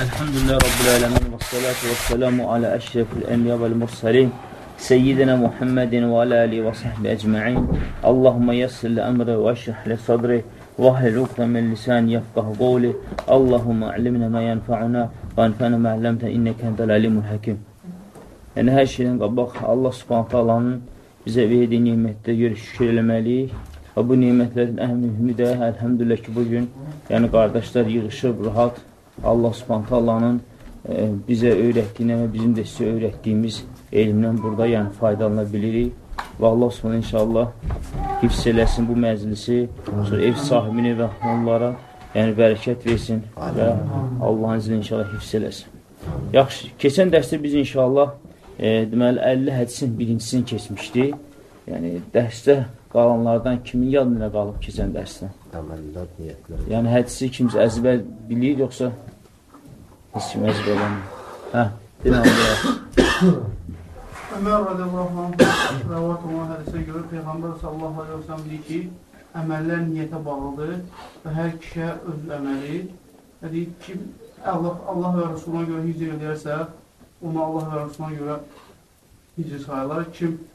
Elhamdülillah Rabbil Alemin ve salatu ve selamu ala eşrefil enbiya vel mursalin Seyyidina Muhammedin ve ala alihi ve sahbihi ecma'in Allahümme yassir li emri ve eşrih li sadri ve ahlil ukde min lisani yefkahu qavli Allahümme a'limna ma yenfa'una ve enfa'na ma allamta inneke entel alimul hakim. Yəni hər şeydən qabaq Allah Subhanahu taalanın bizə verdiyi nemətlərə görə şükür eləməliyik. Və bu nemətlərin ən mühümü də elhamdülillah ki bugün yəni qardaşlar yığışıb rahat Allah Subhanahu taalanın bizə öyrətdiyinə və bizim də sizə öyrətdiyimiz elmdən burada yəni faydalana bilirik. Və Allah Subhanahu inşallah hifz eləsin bu məclisi, sonra ev sahibini və onlara yəni bərəkət versin və Allahın izni inşallah hifz eləsin. Yaxşı, keçən dərsdə biz inşallah deməli 50 hədisin birincisini keçmişdi. Yəni dərsdə qalanlardan kimin yadına qalıb keçən dərsdə? Əməllər, niyyətlər. Yəni hədisi kimsə əzbər bilir, yoxsa heç kim əzbər olmur? Dinə Ömər radiyallahu anh rəvat olan hədisə görə Peyğəmbər sallallahu aleyhi ve sellem deyir ki, əməllər niyyətə bağlıdır və hər kişiyə öz əməli və deyir ki, Allah və Rasuluna görə hicr edərsə, onu Allah və Rasuluna görə hicr sayılar.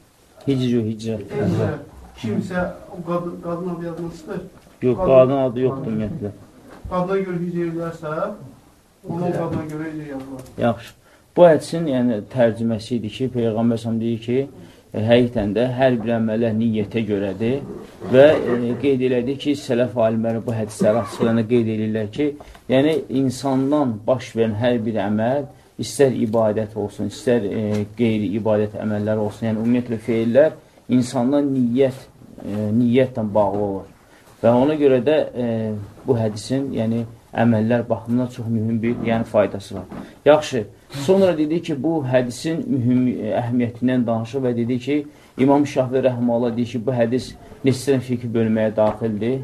Hicr. Kimsə qadın adı yazmasıdır. Yox, qadın adı yoxdur ümumiyyətlə. Qadına görə hicr edərsə, onu qadına görə hicr yazılar. Yaxşı. Bu hədisin yəni tərcüməsi idi ki, Peyğəmbər s.ə.v deyir ki, həqiqətən də hər bir əməllər niyyətə görədir və qeyd elədi ki, sələf alimləri bu hədisləri açıqlarına qeyd edirlər ki, yəni insandan baş verən hər bir əməl, istər ibadət olsun, istər qeyri-ibadət əməllər olsun, yəni ümumiyyətlə feillər insandan niyyətlə bağlı olur. Və ona görə də bu hədisin yəni, əməllər baxımından çox mühüm bir faydası var. Yaxşı, sonra dedi ki, bu hədisin əhəmiyyətindən danışır və dedi ki, İmam Şafi'i rəhməllah deyir ki, bu hədis neçə fiqh bölməyə daxildir?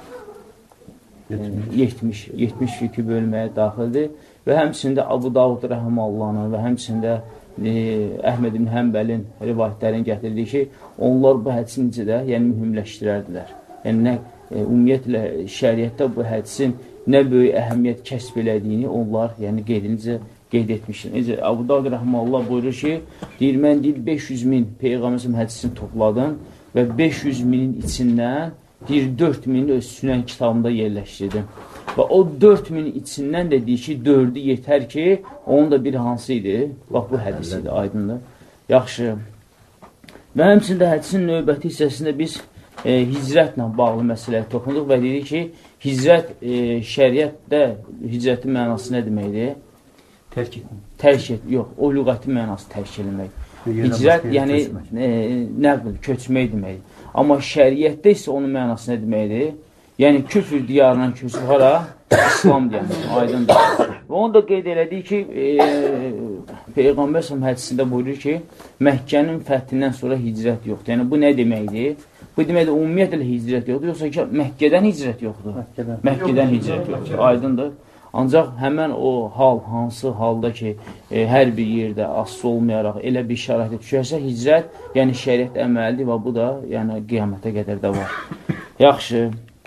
70 fiqh bölməyə daxildir və həmçində Abu Davud rəhməllahın və həmçində Əhməd ibn Həmbəlin rivayətlərini gətirdi ki, onlar bu hədisi necə də mühümləşdirərdilər. Yəni, ümumiyyətlə, şəriətdə bu hədisin nə böyük əhəmiyyət kəsb elədiyini onlar qeyd etmişdir. Necə, Abu Davud rəhməllah buyurur ki, deyir, mən 500 min Peyğəmbər hədisini topladım və 500 minin içindən 4 mini öz sünən kitabında yerləşdirdim. Və o 4 minin içindən də deyir ki, 4'ü yetər ki, onun da bir hansı idi? Bax, bu hədis idi, aydındır. Yaxşı. Və həmçində hədisin növbəti hissəsində biz hicrətlə bağlı məsələyə toxunduq və dedik ki, hicrət şəriətdə hicrətin mənası nə deməkdir? Tərk et. Yox, o lüğəti mənası tərk eləmək. Hicrət, yəni nəql, köçmək deməkdir. Amma şəriətdə isə onun mənası nə deməkdir? Yəni küfr diyarından köçüb hara? İslam deyəmək, aydındır. Və onu da qeyd elədik ki, Peyğəmbər hədisində buyurur ki, Məkkənin fəthindən sonra hicrət yoxdur. Yəni bu nə deməkdir? Bu deməkdir, ümumiyyətlə hicrət yoxdur, yoxsa ki, Məkkədən hicrət yoxdur. Məkkədən hicrət yoxdur, aydındır. Ancaq həmən o hal, hansı halda ki, hər bir yerdə asılı olmayaraq elə bir şəraitə düşərsə, hicrət, yəni şəriət əməlidir və bu da yəni, qiyamətə qədər də var. Yaxşı.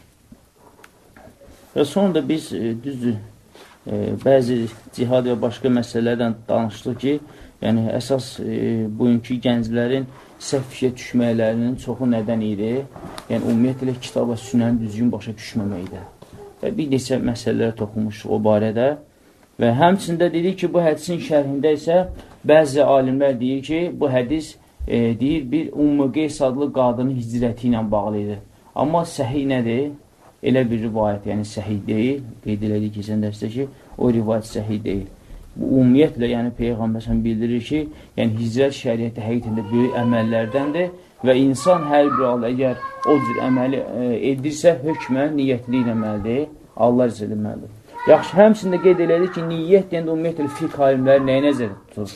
Və sonra da biz, düzdür, bəzi cihad və başqa məsələlərdən danışdıq ki, yəni əsas bugünkü gənclərin səhv fikrə düşməklərinin çoxu nədən idi? Yəni, ümumiyyətlə, kitab və sünəni düzgün başa düşməməkdə. Və bir neçə məsələlərə toxunmuşduq o barədə. Və həmçində dedik ki, bu hədisin şərhində isə bəzi alimlər deyir ki, bu hədis deyir, bir Ümmü Qeys adlı qadının hicrəti ilə bağlı idi. Amma səhih nədir? Elə bir rivayət, yəni səhih deyil. Qeyd elədik keçən dərsdə ki, o rivayət səhih deyil. Bu, ümumiyyətlə, yəni Peyğəmbər bildirir ki, yəni hicrət şəriyyəti həqiqətən də böyük əməllərdəndir və insan hər bir halda əgər o cür əməli edirsə, hökmən niyyətli eləməlidir, Allah rəzə eləməlidir. Yaxşı, həmçində qeyd elədik ki, niyyət deyəndə ümumiyyətlə fiqh alimləri nəyə nəzərdə tutur?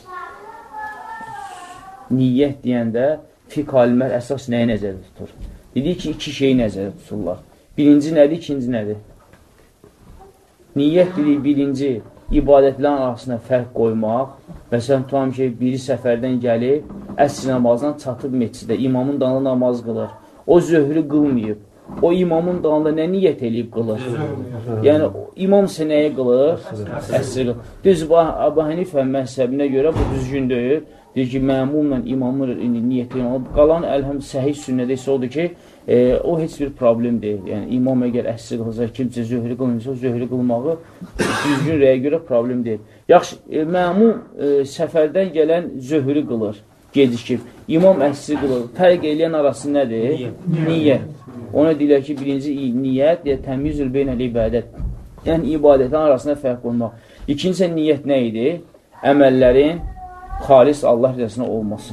Niyyət deyəndə fiqh alimlər əsas nəyə nəzərdə tutur? Dedik ki, iki şeyi nəzərdə tuturlar. Birinci nədir, ikinci nədir? Niyyət dedik, birinci ibadətlərin arasında fərq qoymaq. Məsələn, tutam ki, biri səfərdən gəlib, əsr namazdan çatıb meçidə, imamın danı namaz qılır. O zöhrü qılmayıb. o imamın dalında nə niyyət eləyib qılır? Yəni, imam isə nəyə qılır? Əsr qılır. Düz, Əbu Hənifə məzhəbinə görə bu düzgün deyil. Deyir ki, məmumla imamın niyyəti qalan əlhəm səhih sünnədə isə odur ki, o heç bir problem deyil. Yəni, imam əgər əsr qılsa, kimsə zöhrü qılınsa, zöhrü qılmağı düzgün rəyə görə problem deyil. Yaxşı, məmum səfərdən gələn zöhrü qılır, gecikib. İmam əsr qılır. Fərq eləyən arası nədir? Niyyət. Ona deyilər ki, birinci niyyət, təmyüzül beynəl ibadət. Yəni, ibadətin arasında fərq olmaq. İkincisi, niyyət nə idi? Əməllərin xalis Allah rəzasına olması.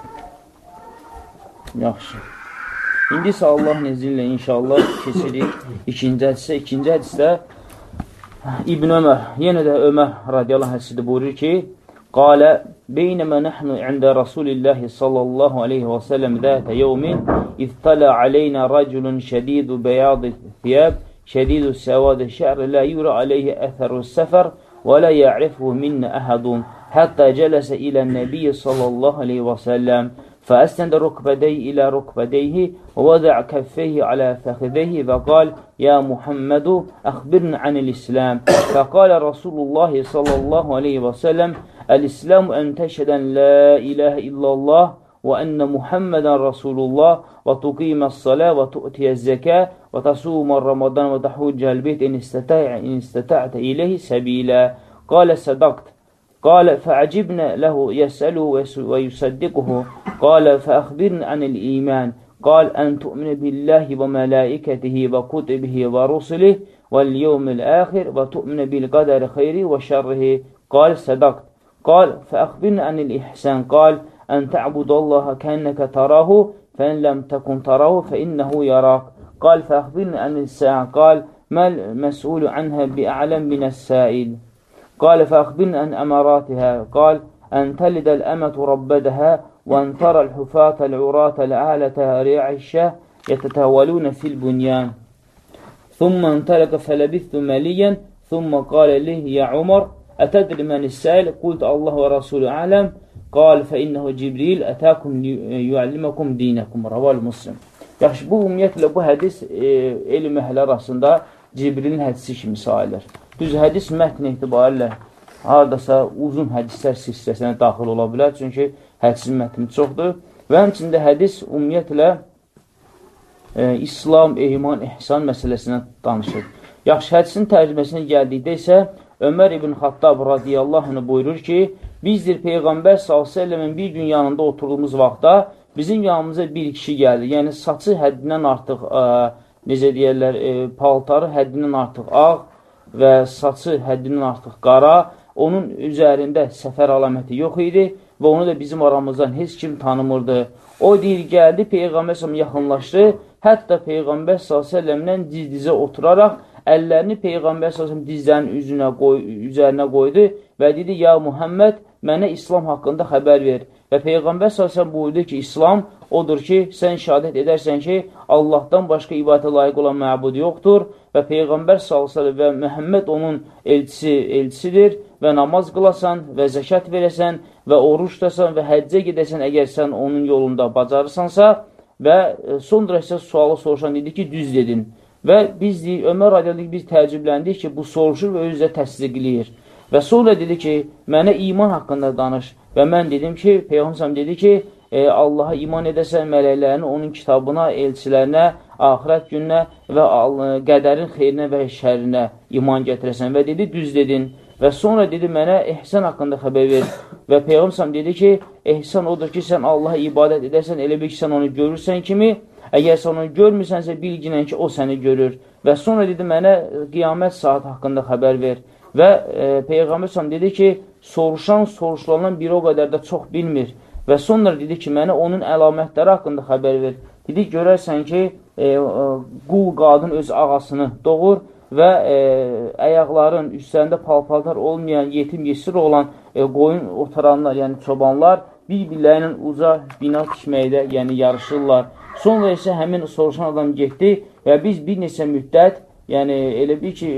Yaxşı. İndi isə Allah nezirlə inşallah keçirik ikinci hədisə. İkinci hədisdə İbn Ömər, yenə də Ömər radiyallahu hədisidir, buyurur ki, qalə, beynəmə nəhnu əndə Rasulillahi sallallahu aleyhi və səlləm zətə yevmin İztala aleyna raculun şədidu beyadı thiyab, şədidu səvadı şə'r, la yura aleyhi əthəru səfər və la ya'rifuhu minnə əhədun. Hətta cələsə ilə nəbiyyə sallallahu aleyhi və səlləm fəəstəndə rukbədeyhi ilə rukbədeyhi və vəzə kəffeyhi alə fəxideyhi və qal, ya Muhammedu, əxbirni anil İslam. Fəqalə Rasulullah sallallahu aleyhi və səlləm, əl-İslamu ən təşədən la iləhə illallah və ənə Muhammedən Rasulullah və tuqimə s-salə və tu'tiyə zəkə və tasumə Ramadan və təhuccəl beyt in istəta'tə iləyhi səbilə. Qalə sədaqt. قال فعجبنا له يسأله ويصدقه قال فأخبرنا عن الإيمان قال أن تؤمن بالله وملائكته وكتبه ورسله واليوم الآخر وتؤمن بالقدر خيره وشره قال صدقت قال فأخبرنا عن الإحسان قال أن تعبد الله كأنك تراه فإن لم تكن تراه فإنه يراك قال فأخبرنا عن الساعة قال ما المسؤول عنها بأعلم من السائل قال فأخبرنا عن أماراتها قال أن تلد الأمة ربدها وأن ترى الحفاة العراة العالة ريع الشاه يتتاولون في البنيان ثم انطلق فلبثت مليا ثم قال لي يا عمر أتدري من السائل قلت الله ورسوله أعلم قال فإنه جبريل أتاكم يعلمكم دينكم رواه Müslim. Yaxşı, bu ümumiyyətlə bu hədis elm əhli arasında Cibrilin hədisi kimi sayılır. Düz hədis mətn etibarilə haradasa uzun hədislər silsiləsinə daxil ola bilər. Çünki hədisin mətni çoxdur. Və həmçində hədis ümumiyyətlə İslam, iman, ihsan məsələsindən danışır. Yaxşı, hədisin tərcüməsinə gəldikdə isə Ömər ibn Xattab radiyallahu anh buyurur ki, bizdir Peyğəmbər s.ə.v-in bir gün yanında oturduğumuz vaxtda bizim yanımıza bir kişi gəldi. Yəni, saçı həddindən artıq, necə deyərlər, paltarı həddindən artıq ağ və saçı həddindən artıq qara, onun üzərində səfər əlaməti yox idi və onu da bizim aramızdan heç kim tanımırdı. O deyir, gəldi, Peyğəmbər s.ə.v yaxınlaşdı, hətta Peyğəmbər s.ə.v-lə diz-dizə oturaraq, əllərini Peyğəmbər s.ə.v dizlərinin üzərinə qoydu və dedi, ya Muhammed, mənə İslam haqqında xəbər ver. Və Peyğəmbər s.ə.v buyurdu ki, İslam odur ki, sən şəhadət edərsən ki, Allahdan başqa ibadətə layiq olan məbud yoxdur və Peyğəmbər s.ə.v və Məhəmməd onun elçisidir və namaz qılasan və zəkat verəsən və oruç tutasan və həccə gedəsən əgər sən onun yolunda bacarırsansa və sonra isə sualı soruşan dedi ki, düz dedin. Və biz deyik, Ömər radiyallahu biz təəccübləndik ki, bu soruşur və özü də təsdiqləyir. Və sonra dedi ki, mənə iman haqqında danış. Və mən dedim ki, Peyğəmbər dedi ki, Allaha iman edəsən, mələklərini, onun kitabına, elçilərinə, axirət gününə və qədərin xeyrinə və şərinə iman gətirəsən. Və dedi, düz dedin. Və sonra dedi, mənə ehsan haqqında xəbər ver. Və Peyğəmbər dedi ki, ehsan odur ki, sən Allaha ibadət edərsən, elə bir ki, sən onu görürsən kimi, əgər sən onu görmürsənsə, bilginən ki, o səni görür. Və sonra dedi, mənə qiyamət saat haqqında xəbər ver. Və Peyğəmbər dedi ki, soruşulandan biri o qədər də çox bilmir. Və sonra dedi ki, mənə onun əlamətləri haqqında xəbər ver. Dedi, görərsən ki, qul qadın öz ağasını doğur və əyaqların üstlərində palpaltar olmayan, yetim yesir olan qoyun otaranlar, yəni çobanlar bir-birlərinin uca bina tikməkdə, yəni yarışırlar. Sonra isə həmin soruşan adam getdi və biz bir neçə müddət, yəni elə bir ki,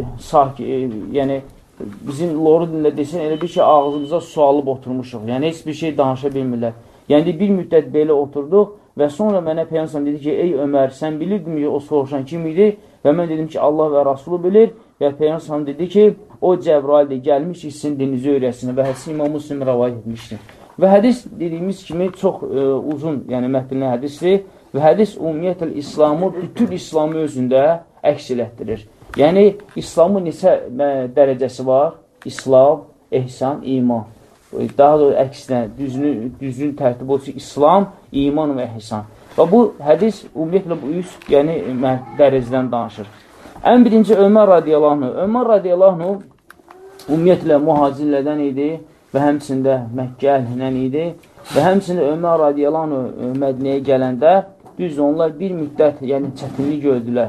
yəni bizim loru dilində desən, elə bir ki, ağzımıza su alıb oturmuşuq. Yəni heç bir şey danışa bilmirlər. Yəni bir müddət belə oturduq və sonra mənə Peyğəmbər dedi ki, ey Ömər, sən bilirdin ki, o soruşan kim idi? Və mən dedim ki, Allah və Rasulü bilir. Və Peyğəmbər dedi ki, o Cəbraildir, gəlmiş ki, sizin dininizi öyrəsin və hədisi İmam Müslim rəvayət etmişdir. Və hədis dediyimiz kimi çox uzun, yəni mətnli hədisdir və hədis ümumiyyətlə İslamı, bütün İslamı özündə əks elətdirir. Yəni, İslamın neçə dərəcəsi var? İslam, ehsan, iman. Daha da əksinə, düzgün tərtib olsun, İslam, iman və ehsan. Və bu hədis ümumiyyətlə bu üç dərəcədən danışır. Ən birinci Ömər radiyallahu anh. Ömər radiyallahu anh ümumiyyətlə mühacirlərdən idi və həmçində Məkkə əhlindən idi və həmçində Ömər radiyallahu anh Mədinəyə gələndə düzdür, onlar bir müddət yəni çətinlik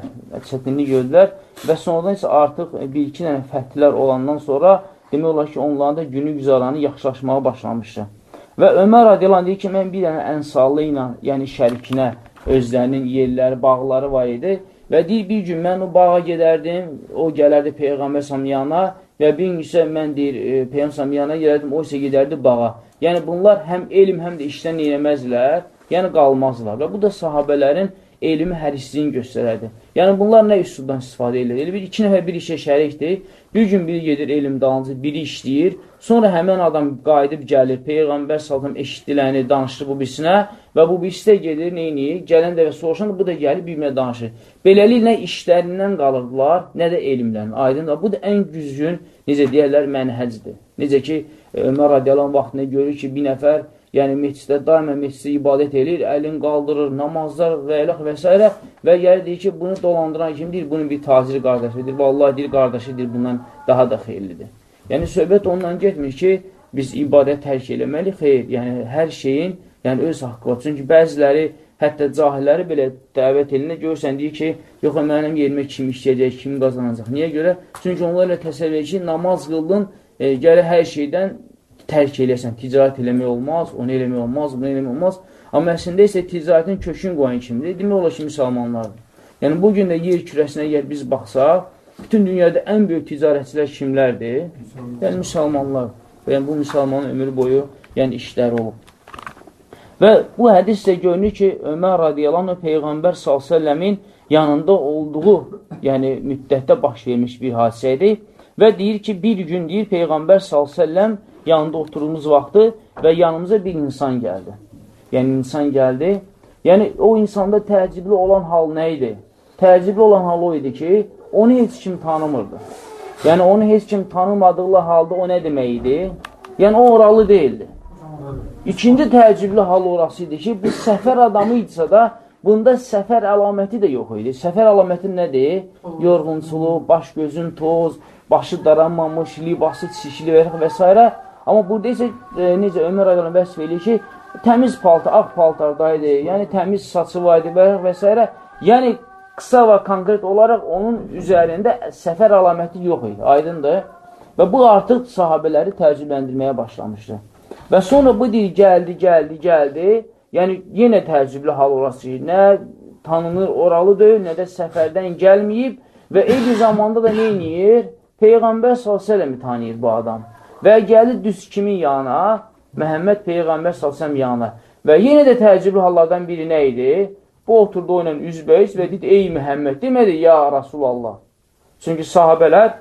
gördülər və sonradan isə artıq bir-iki dənə fəthlər olandan sonra demək olar ki, onların da günü güzaranı yaxşılaşmağa başlamışdı. Və Ömər radiyallahu anh deyir ki, mən bir dənə Ənsarlı ilə, yəni şərikinə özlərinin yerləri, bağları var idi və deyir, bir gün mən o bağa gedərdim, o gələrdi Peyğəmbər samiyana və bir gün isə mən deyir, Peyğəmbər samiyana gedərdim, o isə gedərdi bağa. Yəni bunlar həm elm, həm də işdən eləməzlər, yəni qalmazlar. Və bu da sahabələrin elmi hərisliyini göstərərdi. Yəni bunlar nə üsuldan istifadə edir? Elə bir iki nəfər bir işə şərikdir, bir gün biri gedir elm dalınca, biri işləyir, sonra həmən adam qayıdıb gəlir, Peyğəmbər sallam eşitdiləni danışır bu birisinə və bu birisi də gedir, neyini? Gələn də və soruşan da bu da gəlir, bir-birinə danışır. Beləliklə nə işlərindən qalırdılar, nə də elmlərini. Aydın da bu da ən güzgün, necə deyərlər, mənhəcdir. Necə ki, Ömər radiyallahu vaxtında görür ki, bir nəfər yəni məsciddə, daimə məsciddə ibadət edir, əlin qaldırır, namazlar və s. və gəlir deyir ki, bunu dolandıran kimdir? Bunun bir tacir qardaşıdır. Vallahi deyir, qardaşıdır, bundan daha da xeyirlidir. Yəni, söhbət ondan getmir ki, biz ibadət tərk eləməliyik, xeyr. Yəni, hər şeyin yəni, öz haqqı var. Çünki bəziləri, hətta cahilləri belə dəvət elində görürsən, deyir ki, yox, mənim yerimə kim işləyəcək, kim qazanacaq. Niyə görə? Çünki onlarla təsəvvür edir ki, namaz qıldın, gəlir hər şeydən tərk eləyəsən, ticarət eləmək olmaz, onu eləmək olmaz, bunu eləmək olmaz. Amma əslində isə ticarətin kökün qoyan kimdir? Demək olar ki, müsəlmanlardır. Yəni, bugün də yer kürəsinə əgər biz baxsaq, bütün dünyada ən böyük ticarətçilər kimlərdir? Yəni, müsəlmanlar. Yəni, bu müsəlmanın ömrü boyu yəni, işləri olub. Və bu hədisdə görünür ki, Ömər radiyallahu anh Peyğəmbər s.ə.v-in yanında olduğu yəni, müddətdə baş vermiş bir hadisə idi və deyir ki, bir gün deyir Peyğəmbər s.ə.v yanında oturduğumuz vaxtı və yanımıza bir insan gəldi. Yəni, insan gəldi. Yəni, o insanda təəccüblü olan hal nə idi? Təəccüblü olan hal o idi ki, onu heç kim tanımırdı. Yəni, onu heç kim tanımadığı halda o nə demək idi? Yəni, o oralı deyildi. İkinci təəccüblü hal orası idi ki, bu səfər adamı idisə da, bunda səfər əlaməti də yox idi. Səfər əlaməti nədir? Yorğunçuluq, baş gözün toz, başı daranmamış, libası çişili və s. Amma burada isə necə Ömər aylarına vəsf edir ki, təmiz paltar, ağ paltardaydı, yəni təmiz saçı var idi və s. Yəni, qısa və konkret olaraq onun üzərində səfər əlaməti yox idi, aydındır. Və bu artıq sahabələri təəccübləndirməyə başlamışdı. Və sonra bu deyir, gəldi, yəni yenə təəccüblü hal orası, nə tanınır, oralı deyil, nə də səfərdən gəlməyib və eyni zamanda da nə edir? Peyğəmbər s.ə.v-i tanıyır bu adam. Və gəlir düz kimin yanına? Məhəmməd Peyğəmbər s.ə.v yanına. Və yenə də təəccüblü hallardan biri nə idi? Bu oturdu o ilə üzbəyiz və dedi, ey Məhəmməd, demədi, ya Rasulallah. Çünki sahabələr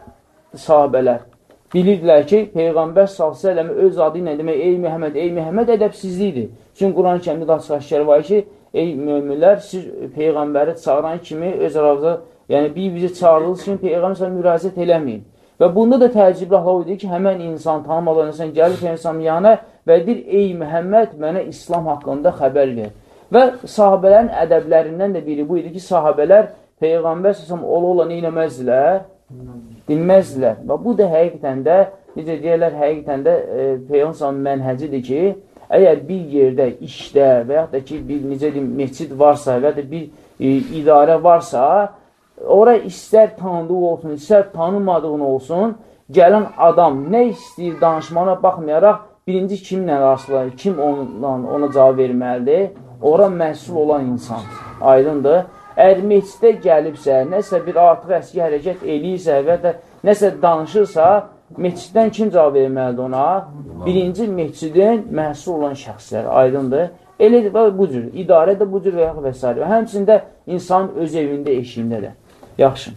bilirdilər ki, Peyğəmbər s.ə.v öz adı ilə demək, ey Məhəmməd ədəbsizlikdir. Çünki Quran-ı kərimdə də açıq-aşkar var ki, ey möminlər, siz Peyğəmbəri çağıran kimi öz aranızda, yəni bir bizi çağırılır kimi Peyğəmbər müraciət eləməyin. Və bunda da təəccüblü hal idi ki, həmən insan tanımadan insan gəlir Peyğəmbər yanına və deyir, ey Məhəmməd, mənə İslam haqqında xəbər ver. Və sahabələrin ədəblərindən də biri bu idi ki, sahabələr Peyğəmbər s.ə.v ola neynəməzdilər? Dinməzdilər. Və bu da həqiqətən də, necə deyərlər, həqiqətən də Peyğəmbər s.ə.v mənhəcidir ki, əgər bir yerdə, işdə və yaxud da ki, bir necə deyim, məscid varsa və ya da bir idarə varsa, ora istər tanıdığı olsun, istər tanımadığın olsun, gələn adam nə istəyir danışmana baxmayaraq, birinci kimlə rastlayır, kim ona cavab verməlidir? Ora məhsul olan insan. Aydındır. Əgər məscidə gəlibsə, nəsə bir artıq əski hərəkət eləyirsə və ya nəsə danışırsa, məsciddən kim cavab verməlidir ona? Birinci məscidin məhsul olan şəxslər. Aydındır. Elə bu cür, idarə də bu cür və s. Və həmçində insan öz evində, eşiyində də. Yaxşı.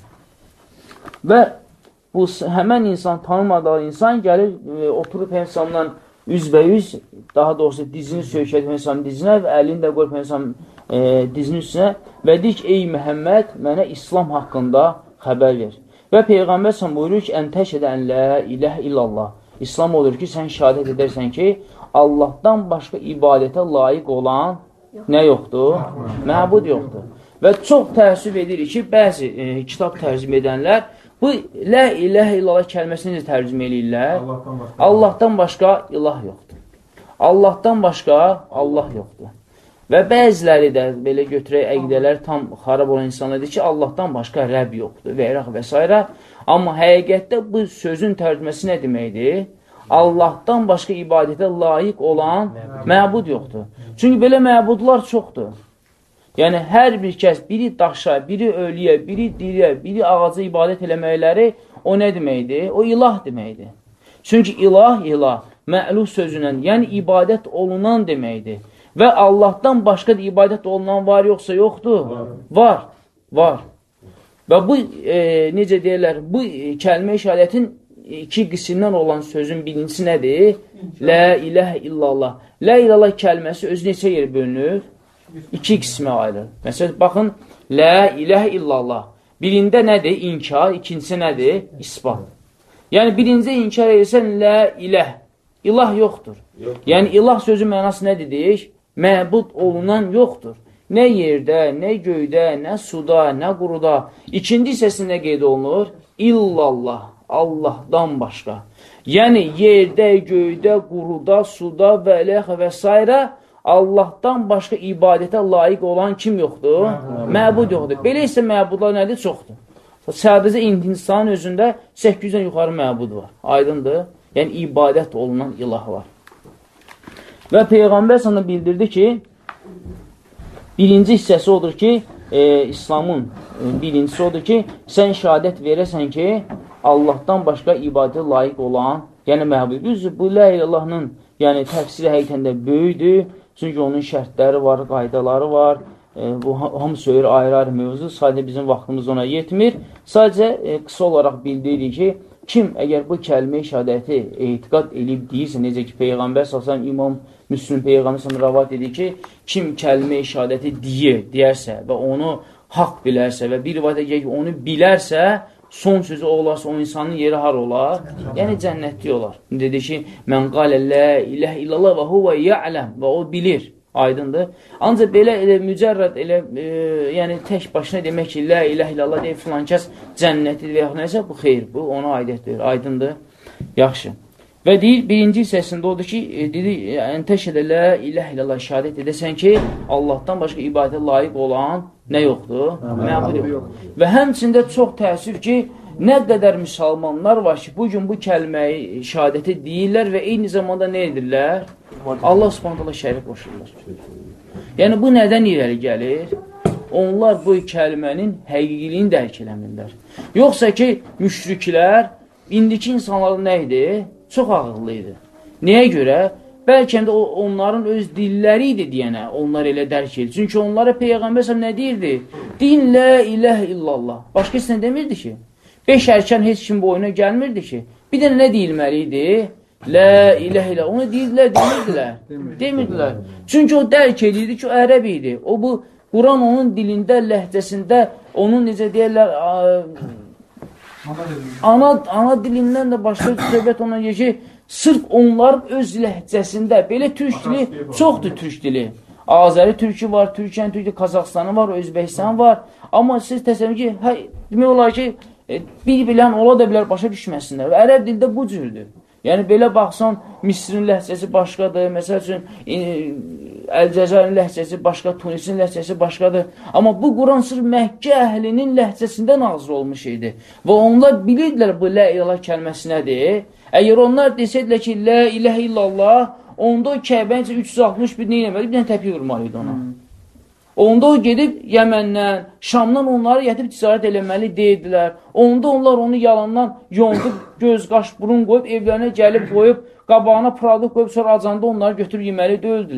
Və bu həmən insan, tanımadığı insan gəlir, oturub Peyğəmbərdən üzbəyüz, daha doğrusu dizini söykədir Peyğəmbərin dizinə və əlini də qoyur Peyğəmbərin dizinin üstünə və deyir ki, ey Məhəmməd, mənə İslam haqqında xəbər ver. Və Peyğəmbər sən buyurur ki, ən təşhədə ən lə iləh illallah. İslam odur ki, sən şəhadət edərsən ki, Allahdan başqa ibadətə layiq olan nə yoxdur? Məbud yoxdur. Və çox təəssüf edirik ki, bəzi kitab tərcümə edənlər bu lə iləh illallah kəlməsini necə tərcümə edirlər? Allahdan başqa ilah yoxdur. Allahdan başqa Allah yoxdur. Və bəziləri də belə götürək əqidələr tam xarab olan insanlar deyir ki, Allahdan başqa Rəbb yoxdur və s. Amma həqiqətdə bu sözün tərcüməsi nə deməkdir? Allahdan başqa ibadətə layiq olan məbud yoxdur. Çünki belə məbudlar çoxdur. Yəni, hər bir kəs, biri daşa, biri ölüyə, biri diriyə, biri ağaca ibadət eləməkləri, o nə deməkdir? O ilah deməkdir. Çünki ilah, mə'luh sözündən, yəni ibadət olunan deməkdir. Və Allahdan başqa da ibadət olunan var, yoxsa yoxdur? Var. Və bu, necə deyirlər, bu kəlmə-i şəhadətin iki qismdən olan sözün birincisi nədir? Lə iləhə illallah. Lə illallah kəlməsi özü neçə yer bölünür? İki qismə ayrılır. Məsələn, baxın, lə iləhə illallah. Birində nədir? İnkar, ikincisi nədir? İsbat. Yəni, birincə inkar edirsən, lə iləh. İlah yoxdur. Yəni, ilah sözü mənası nədir deyək? Məbud olunan yoxdur. Nə yerdə, nə göydə, nə suda, nə quruda. İkinci hissəsində qeyd olunur, illallah, Allahdan başqa. Yəni, yerdə, göydə, quruda, suda və və s. Allahdan başqa ibadətə layiq olan kim yoxdur? Məbud yoxdur. Belə isə məbudlar nədir? Çoxdur. Sadəcə Hindistanın özündə 800-dən yuxarı məbud var. Aydındır? Yəni, ibadət olunan ilah var. Və Peyğəmbər sana bildirdi ki, birinci hissəsi odur ki, İslamın birincisi odur ki, sən şəhadət verəsən ki, Allahdan başqa ibadətə layiq olan, yəni məbud. Düzdür, bu lə ilallahın yəni, təfsiri həqiqətən də böyükdür. Çünki onun şərtləri var, qaydaları var. Bu hamısı ayrı-ayrı mövzu. Sadəcə bizim vaxtımız ona yetmir. Sadəcə qısa olaraq bildiririk ki, kim əgər bu kəlmə-i şəhadəti etiqad edib deyirsə, necə ki, Peyğəmbər s.ə.v. İmam Müslüm Peyğəmbər s.ə.v. rəvat edir ki, kim kəlmə-i şəhadəti deyərsə və onu haqq bilərsə və bir rivayətə gəlir ki, onu bilərsə, son sözü olarsa, o insanın yeri har olar? Yəni, cənnətli olar. Dedi ki, mən qalə lə iləh illallah və huvə ya'ləm və o bilir. Aydındır. Ancaq belə mücərrəd, yəni tək başına demək ki, lə iləh illallah deyib filan kəs cənnətlidir və yaxud nəsə, bu xeyr, bu ona aidətdir. Aydındır. Yaxşı. Və deyir, birinci hissəsində odur ki, dedi, təşhədə lə iləh illallah şəhadət edəsən ki, Allahdan başqa ibadətə layiq olan nə yoxdur? Məbud yoxdur. Və həmçində çox təəssüf ki, nə qədər müsəlmanlar var ki, bugün bu kəlməyi şəhadəti deyirlər və eyni zamanda nə edirlər? Allah subhanətələ şərik qoşurlar. Yəni, bu nədən irəli gəlir? Onlar bu kəlmənin həqiqiliyini dərk eləmirlər. Yoxsa ki, müşriklər, indiki insanların nə idi? Çox ağıllı idi. Nəyə görə? Bəlkə də onların öz dilləri idi deyənə, onlar elə dərk edir. Çünki onlara Peyğəmbər nə deyirdi? Din lə iləh illallah. Başqa heç nə demirdi ki. 5 ərkən heç kim boyuna gəlmirdi ki. Bir də nə deyilməli idi? Lə iləh illallah. Onu deyirdilər, demirdilər. Çünki o dərk edirdi ki, o ərəb idi. O bu, Quran onun dilində, ləhcəsində, onun necə deyərlər, ana dilindən də başqa söhbət ona gəlir ki, sırf onların öz ləhcəsində, belə türk dili çoxdur türk dili. Azəri türkü var, Türkiyənin türkü, Qazaxstanı var, Özbəkistan var. Amma siz təsəvvür ki, demək olar ki, bir bilən ola da bilər, başa düşməsinlər. Və ərəb dildə bu cürdür. Yəni, belə baxsan, Misrin ləhcəsi başqadır, məsəl üçün, Əlcəzərin ləhcəsi başqa, Tunisin ləhcəsi başqadır. Amma bu Quran sırf Məkkə əhlinin ləhcəsində nazır olmuş idi. Və onlar bilirdilər bu lə ilallah kəlməsi nədir. Əgər onlar desədilər ki, lə iləh illallah, onda o Kəbəncə 361 neyləməli, bir dənə təpik vurmalı idi ona. Onda o gedib Yəməndən, Şamdan onları yətib ticarət eləməli deyirdilər. Onda onlar onu yalandan yondub, göz, qaş, burun qoyub, evlərinə gəlib qoyub, qabağına produkt qoyub, sonra acanda onları götürüb yeməli döyüldülər.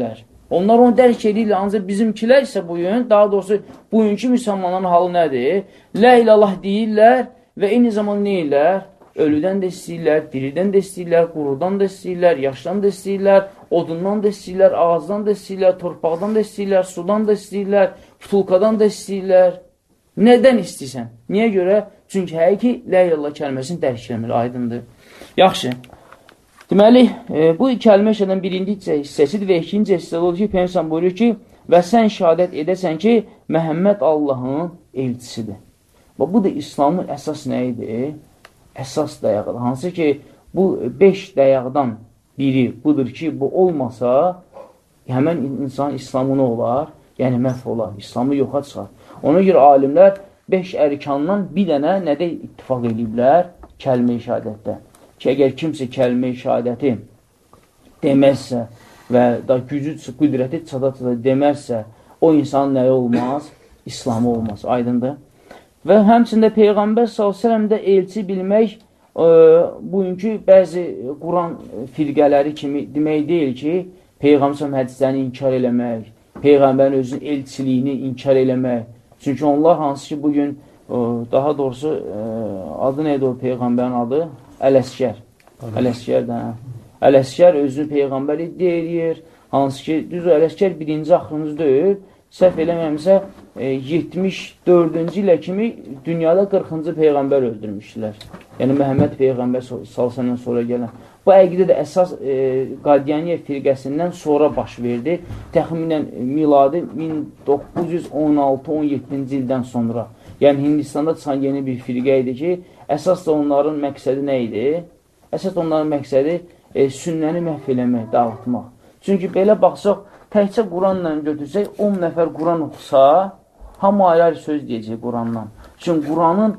Onlar onu dərk edirlər, ancaq bizimkilər isə bugün, daha doğrusu bugünkü müsəlmanların halı nədir? Lə ilallah deyirlər və eyni zaman neyirlər? Ölüdən də istəyirlər, diridən də istəyirlər, qurudan da istəyirlər, yaşdan da istəyirlər, odundan da istəyirlər, ağızdan da istəyirlər, torpaqdan da istəyirlər, sudan da istəyirlər, putulkadan da istəyirlər. Nədən istəyirsən? Niyə görə? Çünki həqiqi lə ilallah kəlməsini dərk eləmir, aydındır. Yaxşı. Deməli, bu kəlmə işlədən birinci hissəsidir və ikinci hissədə olur ki, Peygəmbər buyurur ki, və sən şəhadət edəsən ki, Məhəmməd Allahın elçisidir. Bu da İslamın əsas nə idi? Əsas dayağıdır. Hansı ki, bu 5 dayaqdan biri budur ki, bu olmasa, həmən insan İslamı nə olar? Yəni, məhv olar. İslamı yoxa çıxar. Ona görə alimlər 5 ərkandan bir dənə nədə ittifaq ediblər? Kəlmə-i şəhadətdə. Ki, əgər kimsə kəlmə-i şəhadəti deməzsə və da gücü, qüdrəti çata-çata deməzsə, o insan nəyə olmaz? İslamı olmaz. Aydındır. Və həmçində Peyğəmbər s.ə.v-də elçi bilmək bugünkü bəzi Quran firqələri kimi demək deyil ki, Peyğəmbər hədislərini inkar eləmək, Peyğəmbərin özünün elçiliyini inkar eləmək. Çünki onlar hansı ki, bugün daha doğrusu adı neydi o Peyğəmbərin adı? Ələskər. Ələskər də. Ələskər özünü Peyğəmbər deyir. Hansı ki, düz Ələskər birinci axırıncı deyil. Səhv eləməyəmsə 74-cü ilə kimi dünyada 40-cı Peyğəmbər öldürmüşdülər. Yəni, Məhəmməd Peyğəmbər salsından sonra gələn. Bu əqidə də əsas Qadiyaniyyə firqəsindən sonra baş verdi. Təxminən miladi 1916-17-ci ildən sonra. Yəni, Hindistanda çıxan yeni bir firqə idi ki, əsas da onların məqsədi nə idi? Əsas onların məqsədi sünnəni məhv eləmək, dağıtmaq. Çünki belə baxsaq, təkcə Quranla götürsək, 10 nəfər Quran oxusa, hamı ayrı söz deyəcək Qurandan. Çünki Quranın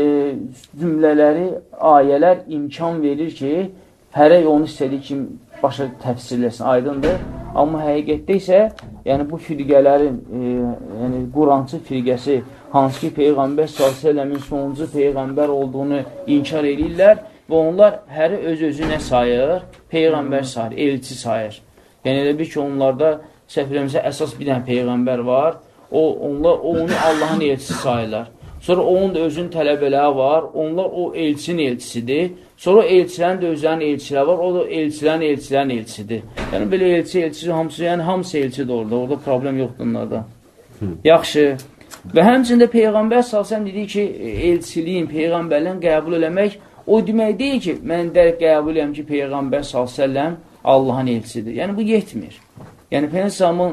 cümlələri, ayələr imkan verir ki, hərək onu istədiyi kimi başa təfsirləsin, aydındır. Amma həqiqətdə isə, yəni bu firqələrin, yəni Qurançı firqəsi, hansı ki Peyğəmbər s.ə.v-in sonuncu Peyğəmbər olduğunu inkar edirlər və onlar həri öz-özü nə sayır? Peyğəmbər sayır, elçi sayır. Yəni, elə bir ki, onlarda səhvlərimizə əsas bir dənə Peyğəmbər var, onlar onu Allahın elçisi sayırlar. Sonra onun da özünün tələbələri var, onlar o elçinin elçisidir. Sonra elçilərin də özlərinin elçiləri var, o da elçilərin elçisidir. Yəni, belə elçi, hamısı, yəni hamısı elçidir orada problem yoxdur onlarda. Yaxşı. Və həmçində Peyğəmbər s.ə.v dedi ki, elçiliyin, Peyğəmbərlərin qəbul eləmək, o demək deyil ki, mən dərk qəbul eləyəm ki, Peyğəmbər s.ə.v Allahın elçisidir. Yəni, bu yetmir. Yəni, Peyğəmbərin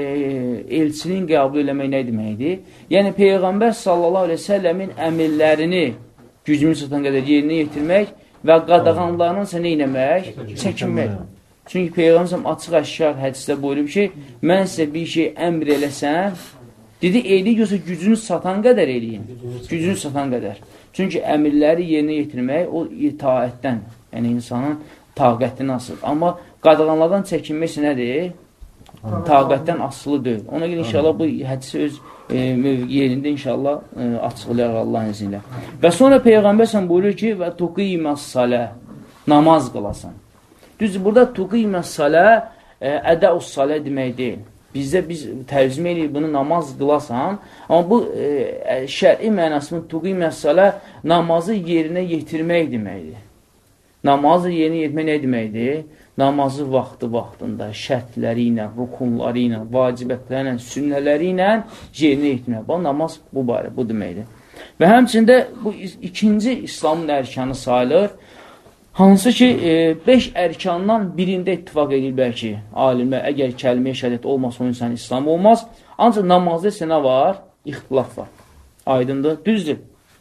elçiliyin qəbul eləmək nə deməkdir? Yəni, Peyğəmbər s.ə.v-in əmirlərini gücümüz çatan qədər yerinə yetirmək və qadağanlarının nə eləmək? Çəkinmək. Çünki Peyğəmbər açıq əşkar hədisdə buyurub ki, mən sizə bir şey əmr eləsəm, dedi, yoxsa gücünüz satan qədər eləyin. Gücünüz satan qədər. Çünki əmirləri yerinə yetirmək o itaətdən, yəni insanın taqətdən asılır. Amma qadağanlardan çəkinmək nədir? Taqətdən asılı deyil. Ona görə inşallah bu hədisi öz yerində inşallah açıqlayar Allahın izni ilə. Və sonra Peyğəmbər sən buyurur ki, və tuqiməs salə, namaz qılasan. Düzdür, burada tuqiməs salə, ədəus salə demək deyil. Biz tərcümə edirik bunu namaz qılasan, amma bu şəri mənasını tuqiməs salə, namazı yerinə yetirmək deməkdir. Namazı yerinə yetirmək nə deməkdir? Namazı vaxtında, şərtləri ilə, rukunları ilə, vacibətləri ilə, sünnələri ilə yerinə yetirmək. Bu namaz bu deməkdir. Və həmçində bu ikinci İslamın ərkanı sayılır. Hansı ki, 5 ərkandan birində ittifaq edilbər ki, alimlər, əgər kəlmə-i şəhadət olmasa o insan İslam olmaz. Ancaq namazda isə nə var? İxtilaf var. Aydındır, düzdür.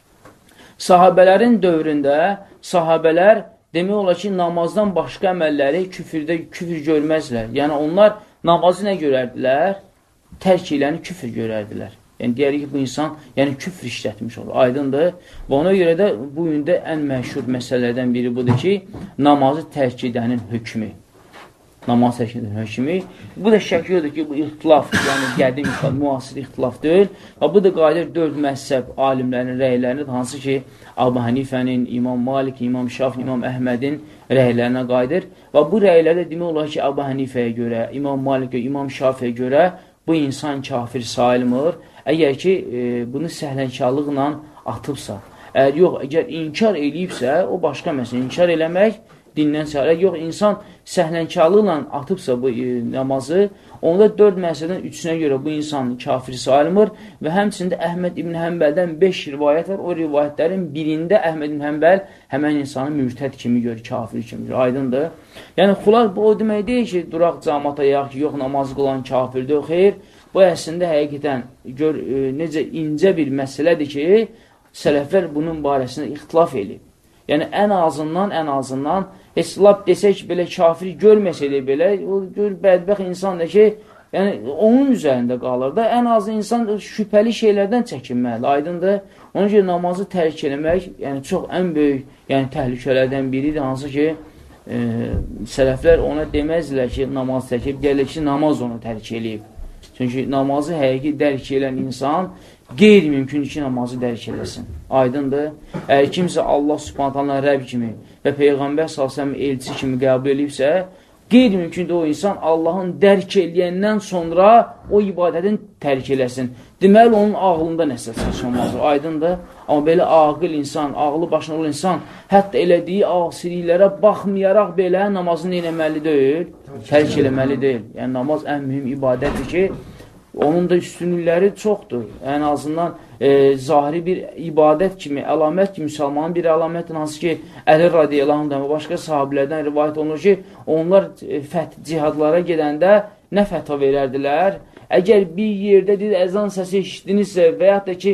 Sahabələrin dövründə sahabələr demək olar ki, namazdan başqa əməlləri küfür görməzlər. Yəni, onlar namazı nə görərdilər? Tərk eləni küfür görərdilər. Yəni, deyərik ki, bu insan küfür işlətmiş olur. Aydındır. Və ona görə də bu gündə ən məşhur məsələlərdən biri budur ki, namazı tərk edənin hökmü. Namaz tərk edənin hökmü. Bu da şək yoxdur ki, bu ixtilaf, yəni qədim ixtilaf, müasir ixtilaf deyil. Və bu da qayıdır 4 məzhəb alimlərinin rəyləridir, hansı ki, Əbu Hənifənin, İmam Malik, İmam Şafi, İmam Əhmədin rəylərinə qayıdır. Və bu rəylərdə demək olar ki, Əbu Hənifəyə görə, İmam Malikə, İmam Şafiyə görə bu insan kafir sayılmır. Əgər ki, bunu səhlənkarlıqla atıbsa. Əgər inkar eləyibsə, o başqa məsələ. İnkar eləmək dindən sayılır. Yox, insan səhlənkarlıqla atıbsa bu namazı, onda 4 məsələdən 3-sünə görə bu insan kafir sayılmır və həmçində Əhməd İbn Həmbəldən 5 rivayət var. O rivayətlərin birində Əhməd İbn Həmbəl həmən insanı mürtəd kimi görür, kafir kimi görür. Aydındır. Yəni, xulaq bu o demək deyil ki, duraq camata yaq ki, yox, namaz qılan kafirdir, xeyr. Bu əslində həqiqətən necə incə bir məsələdir ki, sələflər bunun barəsində ixtilaf edib. Yəni, ən azından heç lap desək belə kafir görməsəydi belə, o bədbəxt insandır ki, yəni, onun üzərində qalır da, ən azı insan şübhəli şeylərdən çəkinməlidir, aydındır. Onun ki, namazı tərk eləmək, yəni, çox ən böyük, yəni, təhlükələrdən biridir, hansı ki, sələflər ona deməzlər ki, namaz tərk edib, gəlir ki, namaz onu tərk edib. Çünki namazı həqiqi dərk edən insan qeyri-mümkündür ki, namazı dərk eləsin. Aydındır. Əgər kimsə Allah subhanətələ Rəbb kimi və Peyğəmbər s.ə.v elçi kimi qəbul edibsə, qeyri-mümkündür o insan Allahın dərk eləyəndən sonra o ibadətin tərk eləsin. Deməli, onun ağlında nəsə olmaz. Aydındır. Amma belə ağıl insan, ağlı başına olan insan, hətta elədiyi asiliklərə baxmayaraq belə namazını eləməli deyil, tərk eləməli deyil. Yəni, namaz ən mühüm ibadətdir ki, onun da üstünlükləri çoxdur. Ən azından zahiri bir ibadət kimi, əlamət kimi, müsəlmanın bir əlamətdir, hansı ki, Əli radiyallahu anh və başqa sahabilərdən rivayət olunur ki, onlar cihadlara gedəndə nə fətva verərdilər? Əgər bir yerdə əzan səsi eşitdinizsə və yaxud da ki,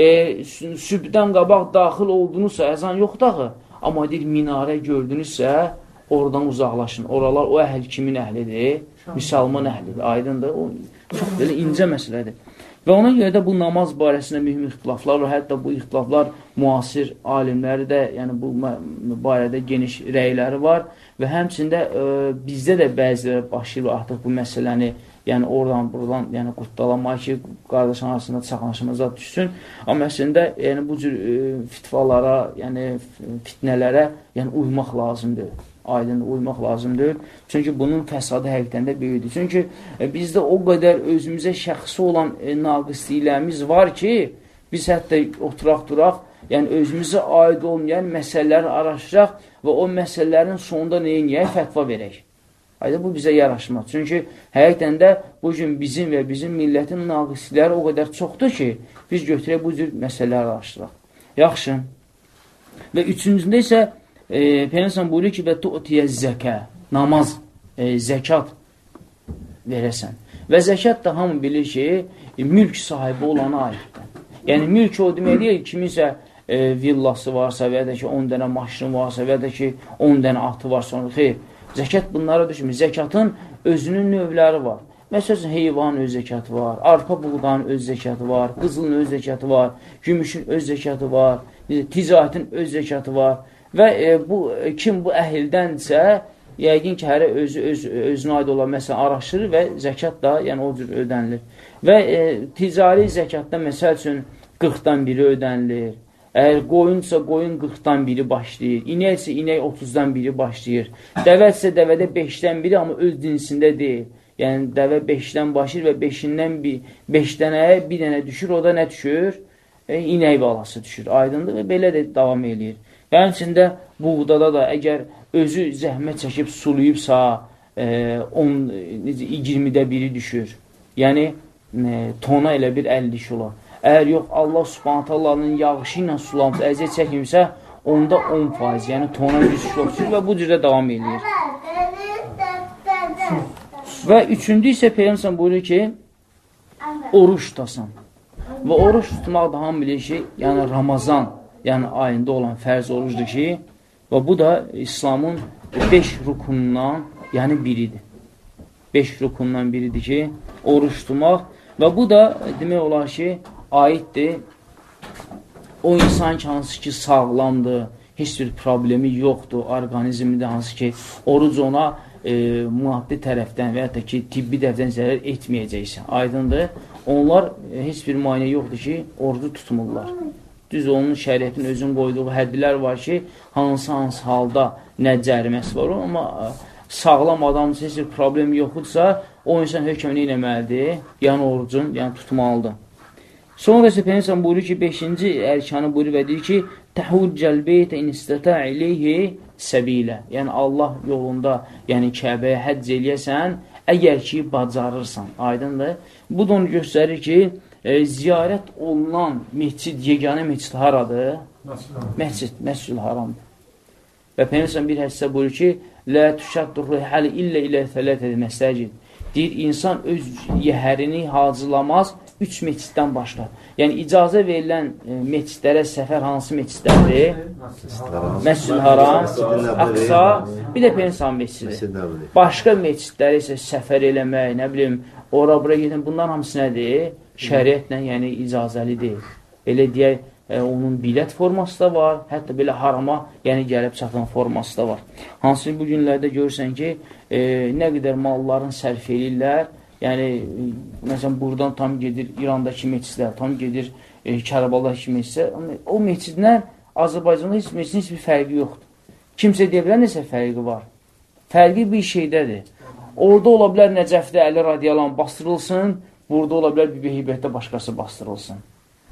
sübhdən qabaq daxil oldunuzsa, əzan yoxdur axı. Amma minarə gördünüzsə, oradan uzaqlaşın. Oralar o əhl kimin əhlidir? Müsəlman əhlidir. Aydındır. O çox belə incə məsələdir. Və ona görə də bu namaz barəsində mühüm ixtilaflar var. Hətta bu ixtilaflar müasir alimləri də, yəni bu barədə geniş rəyləri var. Və həmçində bizdə də bəziləri başlayır artıq bu məsələni, yəni oradan, buradan, yəni qurtdalamaq ki, qardaşın arasında çaxnaşmazlar düşsün. Amma əslində, yəni bu cür fitvalara, yəni fitnələrə, yəni uymaq lazımdır. Aydın uymaq lazımdır. Çünki bunun fəsadı həqiqətən də böyüdür. Çünki bizdə o qədər özümüzə şəxsi olan naqisliklərimiz var ki, biz hətta duraq, yəni özümüzə aid olmayan məsələləri araşdıraq və o məsələlərin sonunda neyiniyək? Fətva verək. Aydın, bu bizə yaraşmaz. Çünki həqiqətən də bu gün bizim və bizim millətin naqislikləri o qədər çoxdur ki, biz götürək bu cür məsələləri araşdıraq. Yaxşı. Və üçüncündə isə Peyğəmbər buyurur ki, və tu'tiyə zəkə, namaz, zəkat verəsən. Və zəkat da hamı bilir ki, mülk sahibi olana aiddir. Yəni, mülk o demək deyil, kiminsə villası varsa və ya da ki, 10 dənə maşını varsa və ya da ki, 10 dənə atı varsa, xeyr. Zəkat bunlara düşmür. Zəkatın özünün növləri var. Məsələn, heyvanın öz zəkatı var, arpa buğdanın öz zəkatı var, qızılın öz zəkatı var, gümüşün öz zəkatı var, ticarətin öz zəkatı var. Və kim bu əhildənsə, yəqin ki, hərə özünə aid olan məsələn araşdırır və zəkat da yəni o cür ödənilir. Və ticari zəkatda məsəl üçün 40-dan biri ödənilir. Əgər qoyunsa qoyun 40-dan biri başlayır. İnəksə inək 30-dan biri başlayır. Dəvətsə dəvədə 5-dən biri, amma öz cinsində deyil. Yəni dəvə 5-dən başlayır və 5-dən 5 dənəyə bir dənə düşür, o da nə düşür? İnək balası düşür. Aydındır və belə də davam edir. Və həmçində buğdada da əgər özü zəhmət çəkib suluyubsa 20-də biri düşür. Yəni tona elə bir 50 kilo. Əgər yox Allah subhanət Allah'ın yağışı ilə sulamsa, əziyyət çəkimsə onda 10%, yəni tona 100 kilo düşür və bu cürdə davam edir. Və üçüncü isə Peyğəmbər buyurur ki, oruç tutasan. Və oruç tutmaq da hamı bilir ki, yəni Ramazan yəni ayında olan fərz orucdur ki, və bu da İslamın 5 rukunundan yəni biridir. 5 rukunundan biridir ki, oruç tutmaq və bu da demək olar ki, aiddir o insan ki, hansı ki, sağlamdır, heç bir problemi yoxdur, orqanizmdə hansı ki, oruc ona maddi tərəfdən və ya ki, tibbi tərəfdən zərər etməyəcəksə, aydındır. Onlar heç bir müayinə yoxdur ki, orucu tutmurlar. Düz onun şəriətin özün qoyduğu həddlər var ki, hansı halda nə cəriməsi var. Amma sağlam adam heç bir problem yoxdursa, o insan hökmünü eləməlidir, yəni orucun, yəni tutmalıdır. Sonra isə Peygəmbər buyurur ki, 5-ci ərkanı buyurur və deyir ki, təhuccəl beytə inistətə ileyhi səbilə. Yəni Allah yolunda, yəni Kəbəyə həcc eləyəsən, əgər ki, bacarırsan. Aydındır. Bu da onu göstərir ki, ziyarət olunan məscid, yeganə məscid haradır? Məscid haramdır. Və Peygəmbər bir hədisdə buyurur ki, lə tüşəddur rihəli illə ilə thələtədir məsəcid. Deyir, insan öz yəhərini hazırlamaz 3 məsciddən başlar. Yəni, icazə verilən məscidlərə səfər hansı məscidlərdir? Məscid-ül Haram, Aqsa, bir də Peygəmbər məscidi. Başqa məscidləri isə səfər eləmək, nə bilim, ora-bura gedən, bunlar hamısı nədir? Şəriətlə, yəni icazəlidir. Elə deyək, onun bilət forması da var, hətta belə harama, yəni gəlib çatan forması da var. Hansı bu günlərdə görürsən ki, nə qədər malların sərf edirlər, yəni, məsələn, buradan tam gedir İrandakı məscidlər, tam gedir Kərbalakı məscidlər, o məscidlər Azərbaycanda heç bir fərqi yoxdur. Kimsə deyə bilər, nəsə fərqi var. Fərqi bir şeydədir. Orada ola bilər Nəcəfdə Əli radiyalan bastırılsın, burada ola bilər Bibiheybətdə başqası bastırılsın.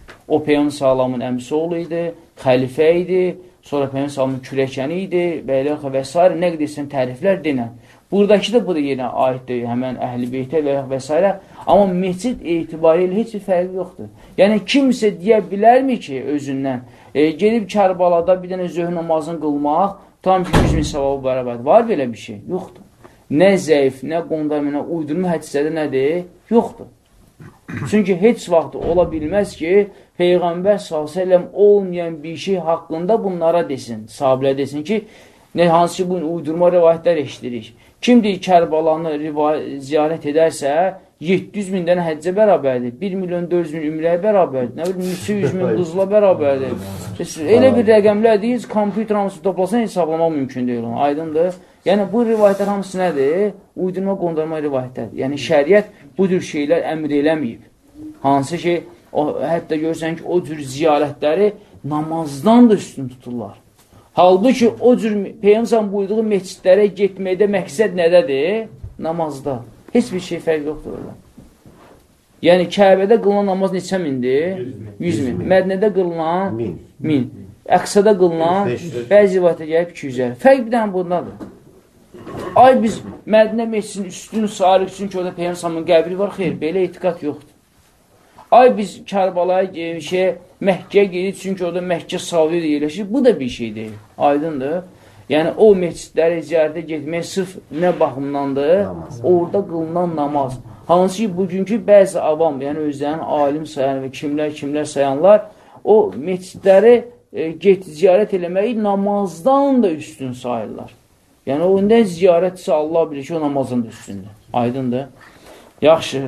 O Peyğəmbər sallamın əmisi oğlu idi, xəlifə idi, sonra Peyğəmbər sallamın kürəkəni idi və s. Nə qədərsən təriflər denən. Buradakı da bu da yenə aiddir həmən əhl-i beytə və s. Amma məscid etibarilə heç bir fərqi yoxdur. Yəni kimsə deyə bilərmi ki, özündən gedib Kərbalada bir dənə zöhr namazını qılmaq tam 100 min savabı bərabərdir. Var belə bir şey? Yoxdur. Nə zəif, nə qondarma, nə uydurma hədisədə nədir? Yoxdur. Çünki heç vaxt ola bilməz ki, Peyğəmbər s.ə.v olmayan bir şey haqqında bunlara desin, sahabilə desin ki, hansı ki, bu uydurma rivayətlər eşitirik. Kim deyir Kərbalanı ziyarət edərsə, 700 min dənə həccə bərabərdir, 1.400.000 ümrəyə bərabərdir, nə bilim, 200 min qızla bərabərdir. Elə bir rəqəmlər deyil, kompüter hamısı toplasan hesablamaq mümkün deyil, aydındır. Yəni, bu rivayətlər hamısı nədir? Uydurma, qondarma rivayətlərdir. Yəni, şəriət bu tür şeylər əmr eləməyib. Hansı ki, hətta görürsən ki, o cür ziyarətləri namazdan da üstün tuturlar. Halbuki, o cür Peyğəmbər buyurduğu məscidlərə getməkdə məqsəd nədədir? Namazda. Heç bir şey fərq yoxdur orada. Yəni, Kəbədə qılınan namaz neçə mindir? 100 min. Mədnədə qılınan 1000. Əqsada qılınan bəzi rivayətə gəlib 250. Fərq bir dənə bundadır. Ay biz Mədinə məscidinin üstünü sarıq çünki orada Peyğəmbərin qəbri var, xeyr, belə etiqad yoxdur. Ay biz Kərbalaya Məkkəyə gedirik çünki orada Məkkə Saviyyədə yerləşir, bu da bir şey deyil, aydındır. Yəni o məscidləri ziyarətə getmək sırf nə baxımdandır? Orada qılınan namaz. Hansı ki, bugünkü bəzi avam, yəni özlərinin alim sayan və kimlər sayanlar o məscidləri ziyarət eləməyi namazdan da üstün sayırlar. Yəni, o nə ziyarətsə Allah bilir ki, o namazın da üstündür. Aydındır. Yaxşı.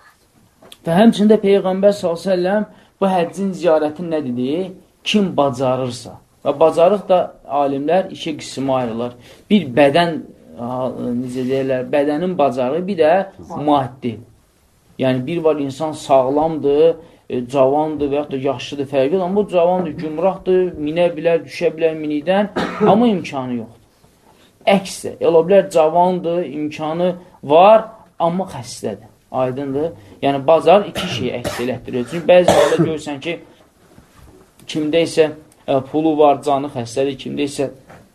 Və həmçində Peyğəmbər s.ə.v bu həccin ziyarətin nə dedi? Kim bacarırsa. Və bacarıq da alimlər iki qismə ayrılır. Bir bədən, necə deyirlər, bədənin bacarığı, bir də maddi. Yəni, bir var insan sağlamdır, cavandır və yaxud da yaşlıdır, fərqi. Amma bu cavandır, gümrahdır, minə bilər, düşə bilər minikdən, amma imkanı yoxdur. Əksdə, ola bilər cavandır, imkanı var, amma xəstədir. Aydındır. Yəni, bazar iki şeyi əks elətdirir. Çünki bəzi halda görürsən ki, kimdə isə pulu var, canı xəstədir, kimdə isə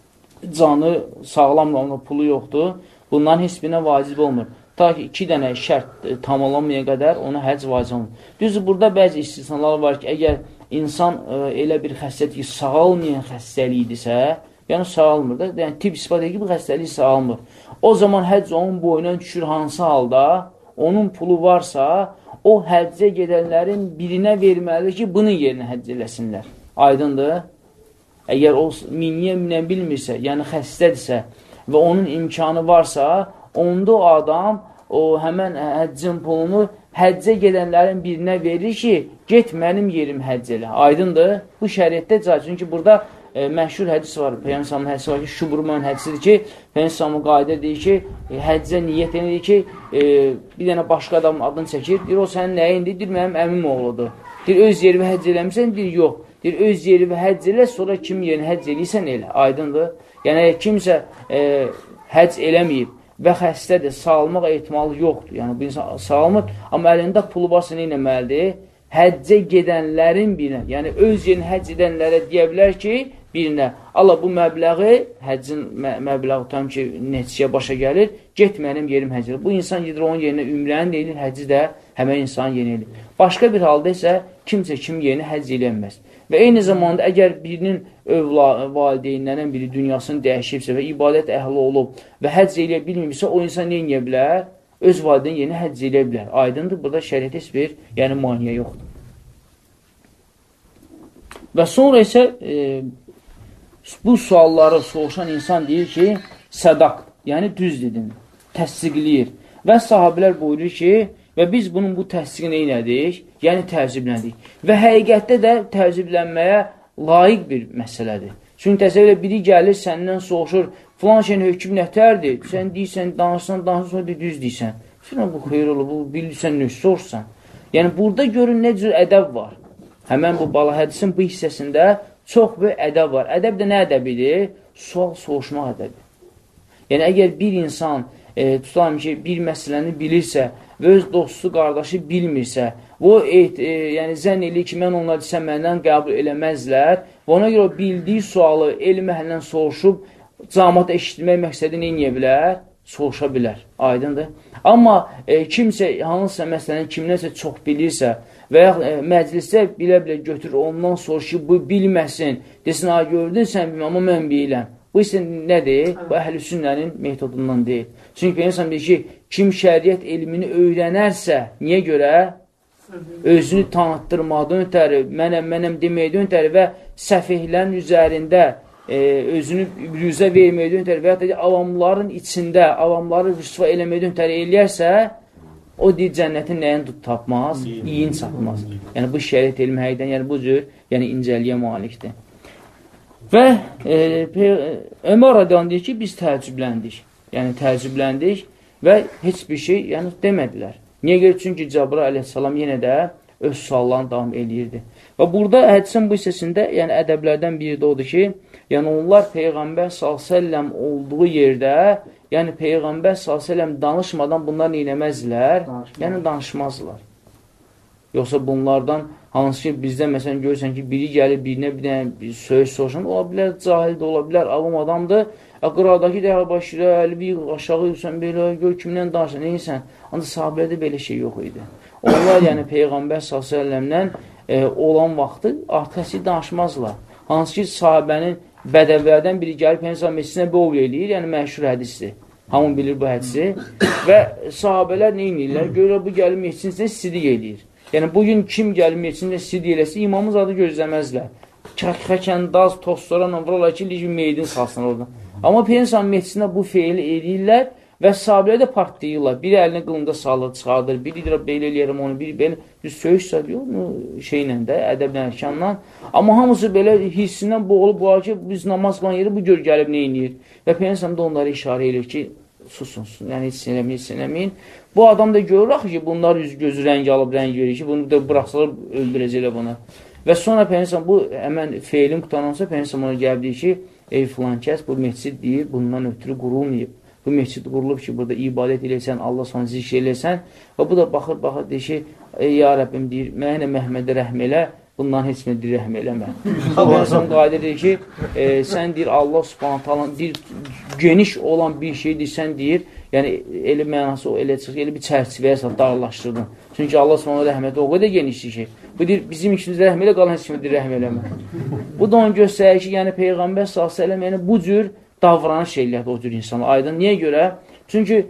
canı sağlamdır, amma pulu yoxdur. Bunların heç birinə vacib olmur. Ta ki, 2 dənə şərt tamamlanmaya qədər ona həcc vacib olmur. Düzdür, burada bəzi istisnalar var ki, əgər insan elə bir xəstədir ki, sağalmayan xəstəliyidirsə, yəni sağalmır da, yəni tib ispat edir ki, bu xəstəlik sağalmır. O zaman həcc onun boyuna düşür hansı halda, onun pulu varsa, o həccə gedənlərin birinə verməlidir ki, bunun yerinə həcc eləsinlər. Aydındır. Əgər o minə bilmirsə, yəni xəstədirsə və onun imkanı varsa, onda o adam o həmən həccin pulunu həccə gedənlərin birinə verir ki, get mənim yerim həcc elə. Aydındır. Bu şəriətdə caiz. Çünki burada məşhur hədis var. Peyğəmbərin hədisi var ki, Şuburman hədisidir ki, Peyğəmbərin qayda deyir ki, həccə niyyət edir ki, bir dənə başqa adamın adını çəkir. Deyir, o sənin nəyindir? Deyir, mənim əmim oğludur. Deyir, öz yerimi həcc eləmirsən? Deyir, yox. Deyir, öz yeri və həcc elə, sonra kim yerini həcc eləyirsən elə. Aydındır. Yəni, kimsə həcc eləməyib və xəstədir, sağalmaq ehtimalı yoxdur. Yəni, bu insan sağalmır, amma əlində pulu varsa nə eləməlidir? Həccə gedənlərin birinə, yəni öz yerini həcc edənlərə deyə bilər ki, birinə, Allah bu məbləği, həccin məbləği tam ki, neçəyə başa gəlir, get mənim yerim həcc edir. Bu insan gedir onun yerinə ümrəni deyilir, həcci də həmən insan yeni edir. Başqa bir halda isə kimsə kim yerini həcc eləyənməz. Və eyni zamanda əgər birinin valideynlərin biri dünyasını dəyişibsə və ibadət əhli olub və həcc eləyə bilmirsə, o insan nə eləyə bilər? Öz valideyn yeni həcc eləyə bilər. Aydındır, burada şəriət heç bir maniyə yoxdur. Və sonra isə bu sualları soruşan insan deyir ki, sədaq, yəni düz dedim, təsdiqləyir. Və sahabilər buyurur ki, və biz bunun bu təsdiqini elədik, yəni təəccübləndik. Və həqiqətdə də təəccüblənməyə layiq bir məsələdir. Çünki təsəvvürlə biri gəlir, səndən soruşur, filan şeyin hökm nətərdir? Sən deyirsən, danışsan, sonra düz deyirsən. Filan bu xeyr olur, bu bilirsən, nöş sorsan. Yəni, burada görün nə cür ədəb var. Həmən bu bala hədisin bu hissəsində çox bir ədəb var. Ədəb də nə ədəbidir? Sual soruşmaq ədəbi. Yəni, əgər bir insan tutalım ki, bir məsələni bilirsə və öz dostu, qardaşı bilmirsə, o yəni zənn eləyir ki, mən onlar desə məndən qəbul eləməzlər və ona görə o bildiyi sualı elm əhlindən soruşub, cəmaat eşitmək məqsədi nə edə bilər? Soruşa bilər. Aydındır. Amma kimsə, hansısa məsələni kimdənsə çox bilirsə və ya məclisdə bilə-bilə götürür, ondan soruş ki, bu bilməsin, desin, gördün sən bilməm, amma mən biləm. Bu isə nədir? Bu əhl-i sünnənin metodundan deyil. Çünki insan bilir ki, kim şəriət elmini öyrənərsə, niyə görə? Özünü tanıtdırmadan ötəri, mənəm deməkdən ötəri və səfihlərin üzərində özünü rüzə verməkdən ötəri və ya avamların içində, avamları rüsva eləməkdən ötəri eləyərsə, o deyir, cənnətin nəyin tapmaz? İyin çatmaz. Yəni, bu şəriət elmi həqiqdən, yəni bu cür incəliyə malikdir. Və Ömər radiyan deyir ki, biz təəccübləndik. Yəni, təəccübləndik və heç bir şey demədilər. Niyə görə? Çünki Cəbrail əleyhissalam yenə də öz suallarını davam eləyirdi. Və burada hədisin bu hissəsində, yəni ədəblərdən biri də odur ki, yəni onlar Peyğəmbər s.ə.v olduğu yerdə, yəni Peyğəmbər s.ə.v danışmadan bunlar neynəməzlər? Yəni danışmazlar. Yoxsa bunlardan hansı ki, bizdə məsələn görürsən ki, biri gəlir, birinə bir söz soruşan, ola bilər, cahil də ola bilər, avam adamdır. Qıradakı dəyə başlayır, əlbi aşağı yürsən, belə, gör kimdən danışan, neysən? Ancaq sahabədə belə şey yox idi. Onlar, yəni Peyğəmbər s.ə.v-dən olan vaxtı artıq danışmazlar. Hansı ki, sahabənin bədəvlərdən biri gəlib, Peyğəmbər meclisinə bol eləyir, yəni məşhur hədisdir. Hamın bilir bu hədisi. Və sahabələr nə edirlər? Görür, bu gəlib meclisinə sidik eləyir. Yəni, bugün kim gəlib meclisinə sidik eləsə, imamın zadı gözləməzlər. Xəkəndaz, tostoranla vururlar ki, meydin salsın oradan. Amma Peyğəmbər meclisində bu feili eləyirlər və sahabələr də partlayırlar. Biri əlini qılında salır, çıxardır, biri deyir, belə eləyərəm onu, biri belə, düz söyüş sabiyor şeylə də, ədəblə, ərkanla. Amma hamısı belə hissindən boğulub, ki, biz namaz qılan yeri bu gör gəlib nə eləyir. Və Peyğəmbər də onları işarə edir ki, susun, yəni heç eləməyin. Bu adam da görür ki, bunlar gözü rəng alıb, rəng verir ki, bunu da bıraxsalar öldürəcəklər buna. Və sonra Peyğəmbər bu həmən feilin qutanansa Peyğəmbər ona gəlib deyir ki, ey filan kəs, bu məscid deyir, bundan ötürü qurulmayıb. Bu məscid qurulub ki, burada ibadət eləyəsən, Allah sonra zikr eləyəsən və bu da baxır, deyir ki, ey ya Rəbbim deyir, mənə Məhmədə rəhm elə, bundan heç nə deyir, rəhm eləmə. Peyğəmbər qayda deyir ki, sən deyir, Allah subhanət hala deyir, geniş olan bir şey deyir, sən deyir, yəni elə mənası o elə çıxır, elə bir çərçivəyə darlaşdırdın. Çünki Allah subhanət rəhməti o qədər genişdir ki, bu deyir, bizim ikimizdə rəhm elə, qalan heç kimi deyir, rəhm eləmə. Bu da onu göstərir ki, yəni Peyğəmbər s.ə.v yəni bu cür davranış eləyədir o cür insanlar. Aydın, niyə görə? Çünki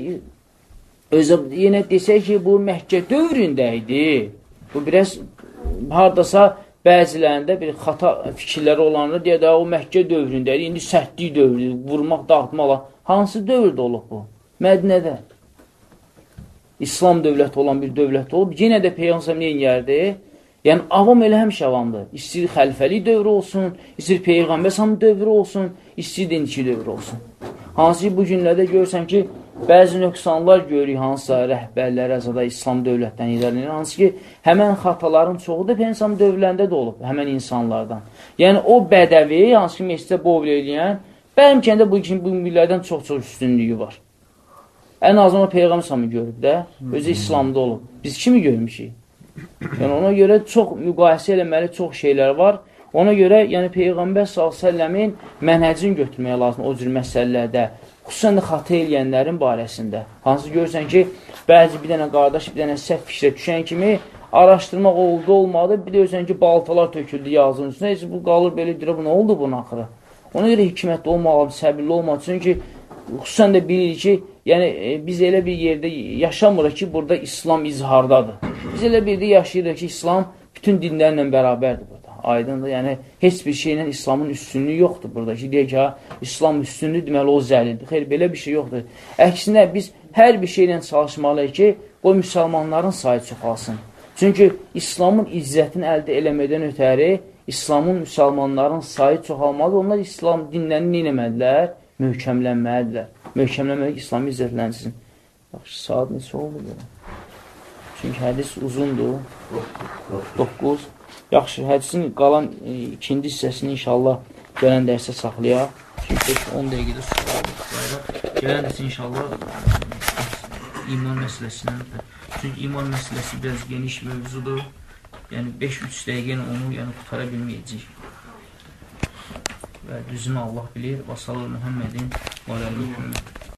yenə desək ki, bu Məkkə dövründə idi. Bu biraz haradasa bəzilərində bir xata fikirləri olanlar deyə də o Məkkə dövründə idi. İndi sərtlik dövrüdür, vurmaq, dağıtmaq. Hansı dövrdə olub bu? Mədinədə. İslam dövləti olan bir dövlət olub. Yenə də Peyğəmbər nə edirdi? Yəni, avam elə həmişə avamdır. İstir xəlfəlik dövrü olsun, istir Peyğəmbər dövrü olsun, istir dinçi dövrü olsun. Hansı ki, bu günlərdə görürsən ki, bəzi nöqsanlar görürük hansısa rəhbərlər, əzada İslam dövlətdən idarələr, hansı ki, həmən xataların çoxu da İslam dövlətlərində də olub, həmən insanlardan. Yəni, o bədəvi, hansı ki, mescidə bovl eləyən, bəlkə də bu millərdən çox-çox üstünlüyü var. Ən azından o Peyğəmbər s.ə.v görüb də, özü İslamda olub. Biz kimi görmüşük? Yəni, ona görə çox müqayisə eləməli çox şeylər var. Ona görə, yəni, Peyğəmbər s.ə.v-in mənhəcini götürməyə lazım o cür məsələlərdə, xüsusən də xatı eləyənlərin barəsində. Hansı görürsən ki, bəzi bir dənə qardaş, bir dənə səhv fikrə düşən kimi araşdırmaq oldu, olmadı, bir də görürsən ki, baltalar töküldü yazının üstünə, heç bu qalır belə deyir, bu nə oldu bunun axırı? Ona görə hikmətli olmalı, səbirli olmalı, çünki xüsusən də bilirik ki, yəni, biz elə bir yerdə yaşamırıq ki, burada İslam izhardadır. Biz elə bir yerdə yaşayırıq ki, İslam bütün dinlərlə bərabərdir burada. Aydındır, yəni, heç bir şeylə İslamın üstünlüyü yoxdur burada ki, deyək ki, İslam üstünlüyü deməli o zəlildir. Xeyr, belə bir şey yoxdur. Əksinə, biz hər bir şeylə çalışmalıyıq ki, o müsəlmanların sayı çoxalsın. Çünki İslamın izzətini əldə eləmədən ötəri, İslamın müsəlmanların sayı çoxalmalıdır. Onlar İslam dinlərini neynəmədilər? Möhkəmlənməlidirlər. Möhkəmlənməli ki, İslamı izzətlənsin. Yaxşı, saat neçə oldu belə? Çünki hədis uzundur. 9. Yaxşı, hədisin qalan ikinci hissəsini inşallah gələn dərsə saxlayaq. Çünki 10 dəqiqədə sualdır. Gələn dərsə inşallah iman məsələsindən. Çünki iman məsələsi biraz geniş mövzudur. Yəni 5-3 dəqiqə onu qutara bilməyəcəyik. Və düzünü Allah bilir. Və sallallahu Muhammedin və aləli Muhammed.